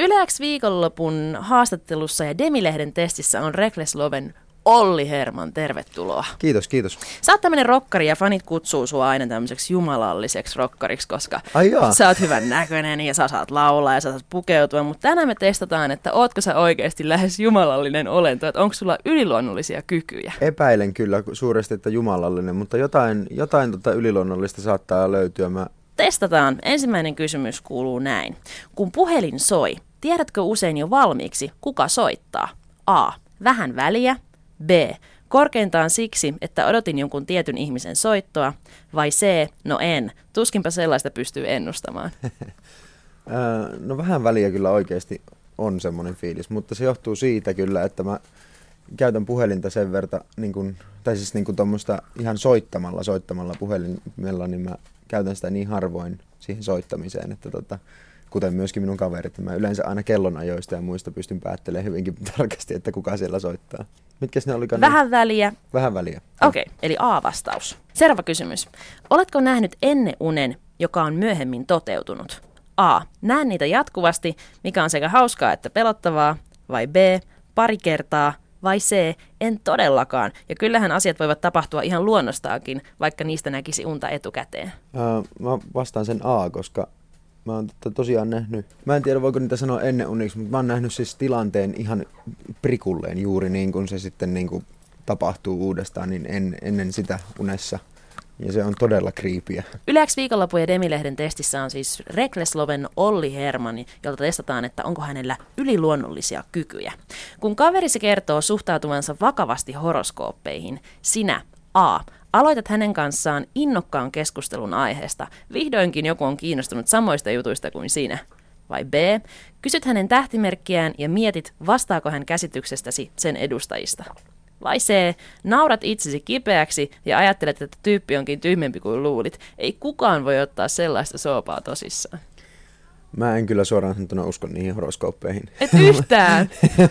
Yle X viikonlopun haastattelussa ja Demi-lehden testissä on Reckless Loven Olli Herman. Tervetuloa. Kiitos, kiitos. Sä oot tämmönen rokkari ja fanit kutsuu sua aina tämmöiseksi jumalalliseksi rokkariksi, koska sä oot hyvän näköinen ja sä saat laulaa ja sä saat pukeutua. Mutta tänään me testataan, että ootko sä oikeasti lähes jumalallinen olento, että onko sulla yliluonnollisia kykyjä? Epäilen kyllä suuresti, että jumalallinen, mutta jotain yliluonnollista saattaa löytyä. Testataan. Ensimmäinen kysymys kuuluu näin. Kun puhelin soi, tiedätkö usein jo valmiiksi, kuka soittaa? A. Vähän väliä. B. Korkeintaan siksi, että odotin jonkun tietyn ihmisen soittoa. Vai C. No en. Tuskinpä sellaista pystyy ennustamaan. No vähän väliä kyllä oikeasti on semmoinen fiilis, mutta se johtuu siitä kyllä, että mä käytän puhelinta sen verran, tai siis tuommoista ihan soittamalla puhelimella, niin mä käytän sitä niin harvoin siihen soittamiseen, että kuten myöskin minun kaverit, mä yleensä aina kellonajoista ja muista pystyn päättelemään hyvinkin tarkasti, että kuka siellä soittaa. Mitkäs ne olikaan? Vähän väliä. Vähän väliä. Okei, eli A-vastaus. Seuraava kysymys. Oletko nähnyt unen, joka on myöhemmin toteutunut? A. Näen niitä jatkuvasti, mikä on sekä hauskaa että pelottavaa. Vai B. Pari kertaa. Vai C. En todellakaan. Ja kyllähän asiat voivat tapahtua ihan luonnostaakin, vaikka niistä näkisi unta etukäteen. Mä vastaan sen A, koska mä oon tosiaan nähnyt, mä en tiedä voiko niitä sanoa ennen uniksi, mutta mä oon nähnyt siis tilanteen ihan prikulleen juuri niin kuin se sitten niin kuin tapahtuu uudestaan, niin ennen sitä unessa. Ja se on todella creepyä. Yle X viikonlopun ja Demi-lehden testissä on siis Reckless Loven Olli Herman, jolta testataan, että onko hänellä yliluonnollisia kykyjä. Kun kaverisi kertoo suhtautuvansa vakavasti horoskooppeihin, sinä A. Aloitat hänen kanssaan innokkaan keskustelun aiheesta. Vihdoinkin joku on kiinnostunut samoista jutuista kuin sinä. Vai B. Kysyt hänen tähtimerkkiään ja mietit, vastaako hän käsityksestäsi sen edustajista. Vai C. Naurat itsesi kipeäksi ja ajattelet, että tyyppi onkin tyhmempi kuin luulit. Ei kukaan voi ottaa sellaista soopaa tosissaan. Mä en kyllä suoraan sanottuna usko niihin horoskooppeihin. Et yhtään?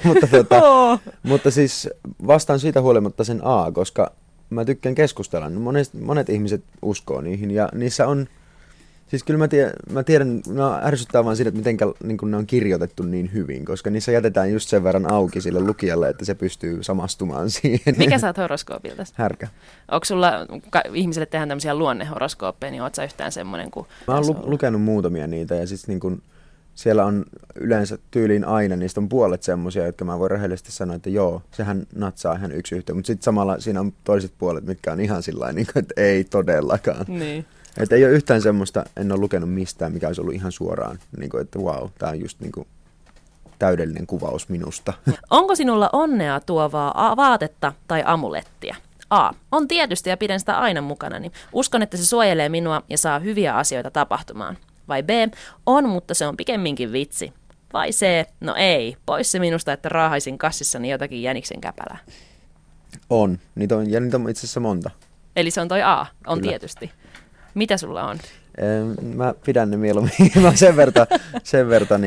mutta siis vastaan siitä huolimatta sen A, koska mä tykkään keskustella. Monet ihmiset uskoo niihin ja niissä on, siis kyllä mä tiedän, ärsyttää vaan siitä, että miten ne on kirjoitettu niin hyvin, koska niissä jätetään just sen verran auki sille lukijalle, että se pystyy samastumaan siihen. Mikä sä oot horoskoopilta? Härkä. Onko sulla, ihmisille tehdään tämmöisiä luonnehoroskooppeja, niin oot sä yhtään semmoinen kuin... Mä oon lukenut muutamia niitä ja siis siellä on yleensä tyyliin aina, niistä on puolet semmoisia, jotka mä voin rehellisesti sanoa, että joo, sehän natsaa ihan yksi yhteen, mutta sitten samalla siinä on toiset puolet, mitkä on ihan sillain, että ei todellakaan. Niin. Että ei ole yhtään semmoista, en ole lukenut mistään, mikä olisi ollut ihan suoraan, että vau, tämä on just täydellinen kuvaus minusta. Onko sinulla onnea tuovaa vaatetta tai amulettia? A. On tietysti ja pidän sitä aina mukanani. Uskon, että se suojelee minua ja saa hyviä asioita tapahtumaan. Vai B. On, mutta se on pikemminkin vitsi. Vai C. No ei. Pois se minusta, että raahaisin kassissani jotakin jäniksen käpälää. On. Niitä on itse asiassa monta. Eli se on toi A. On Kyllä. Tietysti. Mitä sulla on? Mä pidän ne mieluummin. Mä sen verran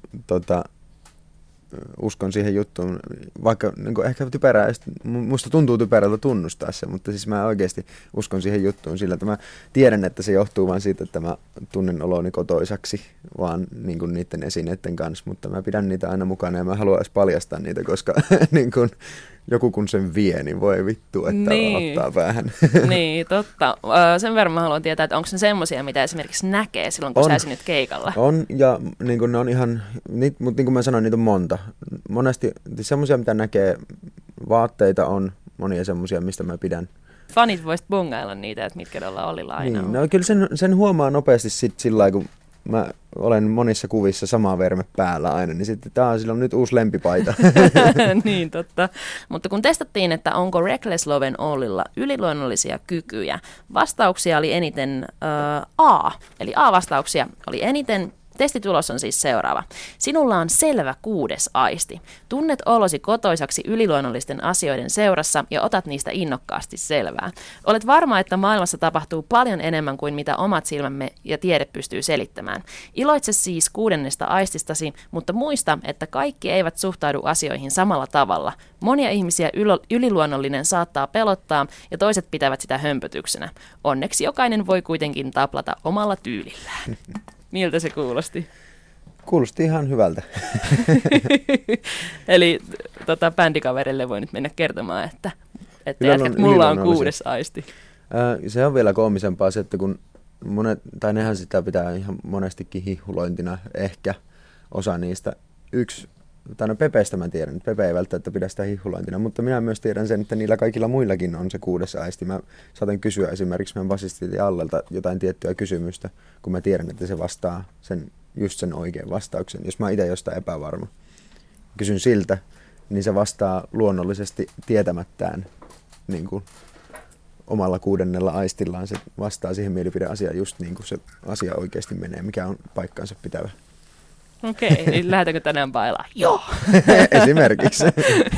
uskon siihen juttuun, vaikka ehkä typerää, musta tuntuu typerältä tunnustaa se, mutta siis mä oikeasti uskon siihen juttuun sillä, että mä tiedän, että se johtuu vain siitä, että mä tunnen oloni kotoisaksi vaan niiden esineiden kanssa, mutta mä pidän niitä aina mukana ja mä haluan edes paljastaa niitä, koska joku kun sen vie, niin voi vittu, että ottaa päähän. Niin, totta. Sen verran mä haluan tietää, että onko ne semmoisia, mitä esimerkiksi näkee silloin, kun sä esiinnyt keikalla? On, ja ne on ihan, mutta niin kuin mä sanoin, niitä on monta. Monesti semmoisia, mitä näkee, vaatteita on, monia semmoisia, mistä mä pidän. Fanit voisit bungailla niitä, että mitkä tuolla Ollilla aina on. Niin, no kyllä sen huomaa nopeasti sillä lailla, kun mä olen monissa kuvissa sama verme päällä aina, niin sitten sillä on nyt uusi lempipaita. Niin, totta. Mutta kun testattiin, että onko Reckless Loven Ollilla yliluonnollisia kykyjä, vastauksia oli eniten A. Eli A-vastauksia oli eniten. Testitulos on siis seuraava. Sinulla on selvä 6. aisti. Tunnet olosi kotoisaksi yliluonnollisten asioiden seurassa ja otat niistä innokkaasti selvää. Olet varma, että maailmassa tapahtuu paljon enemmän kuin mitä omat silmämme ja tiede pystyy selittämään. Iloitse siis 6. aististasi, mutta muista, että kaikki eivät suhtaudu asioihin samalla tavalla. Monia ihmisiä yliluonnollinen saattaa pelottaa ja toiset pitävät sitä hömpötyksenä. Onneksi jokainen voi kuitenkin taplata omalla tyylillään. Miltä se kuulosti? Kuulosti ihan hyvältä. Eli bändikaverille voi nyt mennä kertomaan, että mulla on 6. aisti. Se on vielä koomisempaa se, että kun nehän sitä pitää ihan monestikin hihulointina ehkä osa niistä. Pepeistä mä tiedän, että Pepe ei välttämättä pidä sitä hihulointina, mutta minä myös tiedän sen, että niillä kaikilla muillakin on se 6. aisti. Mä saatan kysyä esimerkiksi meidän basistin Allelta jotain tiettyä kysymystä, kun mä tiedän, että se vastaa just sen oikean vastauksen. Jos mä itse jostain epävarma, kysyn siltä, niin se vastaa luonnollisesti tietämättään niin kuin omalla 6. aistillaan. Se vastaa siihen mielipideasiaan just niin kuin se asia oikeasti menee, mikä on paikkaansa pitävä. Okei, niin lähdetäänkö tänään bailaa? Joo! Esimerkiksi.